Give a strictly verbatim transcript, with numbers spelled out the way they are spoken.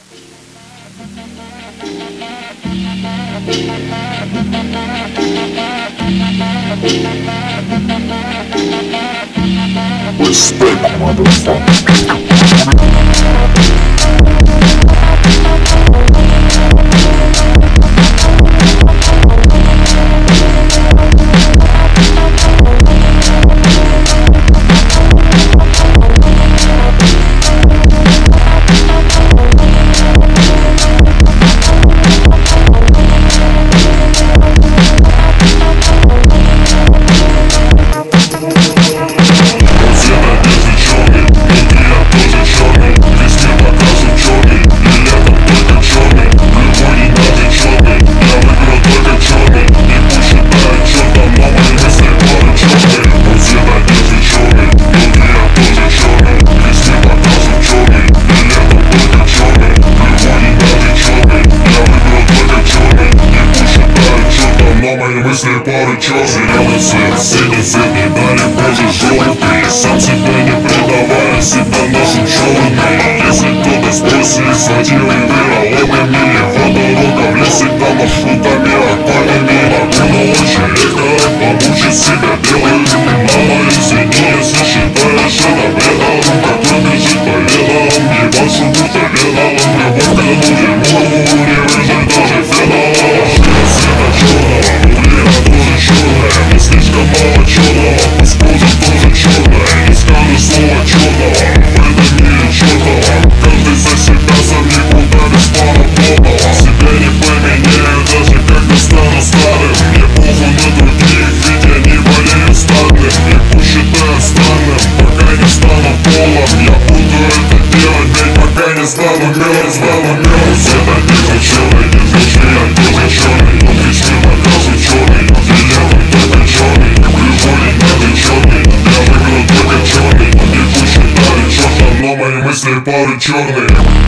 Respect, motherfucker. Мысли пары чёрный, белый свет, синий свет, не дали боже желтый. Сам себя не предавая, себя ношу черный. Если кто-то спросит, схватил и вероломами. Водорога в лесе, там маршрутами, отпадами. Могу научить редко помучить себя белым. Мама, извини, если считаешь это бредом. Какой бежит по венам, ебашу будто веном. Любовь к этому дерьму не выжить даже феном. Света черного, черная, но слишком мало черного. Пусть кожа тоже черная, не скажешь слова черного. В этом мире чертова, каждый за себя, сам никуда без плана полного. Себя не поменяю, даже когда стану старым. Мне похуй на других, ведь они болеют стадным. Их посчитаю странным, пока не стану полом. Я буду это делать, ведь пока не стану мертвым, стану мертвым. Света держит черный, держит меня, держит черный. Он лишь не накажет черный. Но мои мысли пары черные.